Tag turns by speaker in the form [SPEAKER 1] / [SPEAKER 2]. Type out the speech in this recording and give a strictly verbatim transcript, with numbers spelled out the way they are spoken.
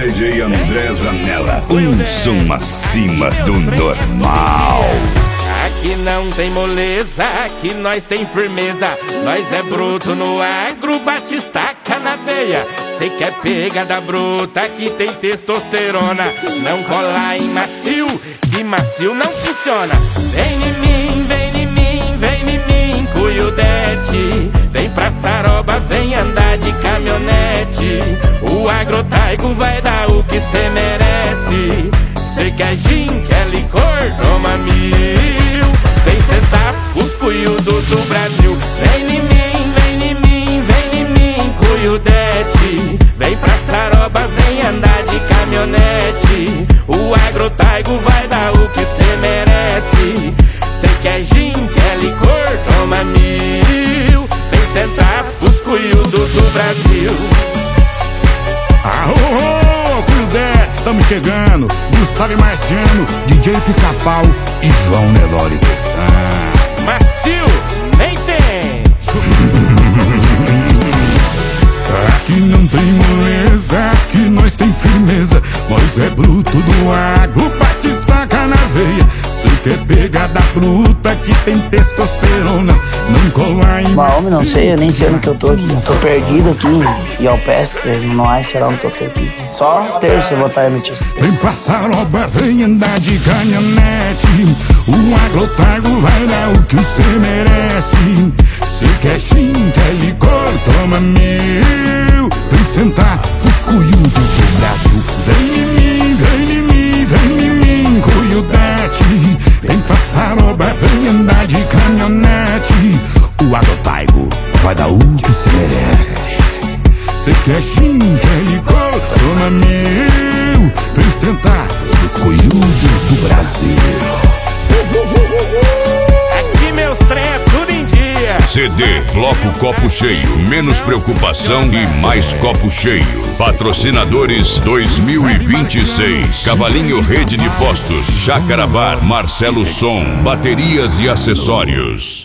[SPEAKER 1] D J André Zanella, um som acima do normal.
[SPEAKER 2] Aqui não tem moleza, aqui nós tem firmeza. Nós é bruto no agro, bate estaca na veia. Cê quer pegada bruta, aqui tem testosterona. Não cola em macio, que macio não funciona. Vem em mim, vem em mim, vem em mim, cuiudete. Vem pra Saroba, vem andar de caminhonete. O agrotaigo vai dar o que cê merece. Cê quer gin, quer licor, toma mil. Vem sentar os cuiudos do Brasil. Vem em mim, vem em mim, vem em mim, cuiudete. Vem pra Saroba, vem andar de caminhonete. O agrotaigo vai dar o que cê merece. Cê quer gin, quer licor, toma mil. Vem sentar os cuiudos do Brasil.
[SPEAKER 3] Aô, cuidete, estamos chegando. Gustavo e Marciano, D J Pica-Pau e João Nelore Texan.
[SPEAKER 2] Macio, nem tem.
[SPEAKER 3] Aqui não tem moleza, aqui nós tem firmeza. Nós é bruto do agro, bate estaca na veia. Cê quer pegada bruta, que tem testosterona. Não cola em
[SPEAKER 4] Mas homem, não sei, eu nem sei onde que eu tô aqui. Tô perdido aqui, e ao peste, não acho, será onde que eu tô aqui. Só terça eu vou estar emitindo.
[SPEAKER 3] Vem pra Saroba, vem andar de caminhonete. O agrotaigo vai dar o que cê merece. Cê quer gin, quer licor, toma mil. Vem sentar os cuiudos do Brasil. Vem em mim, vem em mim, vem em mim, cuiudete. Vem pra Saroba, vem andar de caminhonete. O agrotaigo vai dar o que cê merece. Cê quer gin, quer licor, toma mil. Vem sentar os cuiudos do Brasil.
[SPEAKER 2] Aqui meus trem é tudo em dia.
[SPEAKER 1] C D Bloco Copo Cheio, menos preocupação e mais copo cheio. Patrocinadores dois mil e vinte e seis. Cavalinho Rede de Postos, Chácara Bar, Marcelo Som, baterias e acessórios.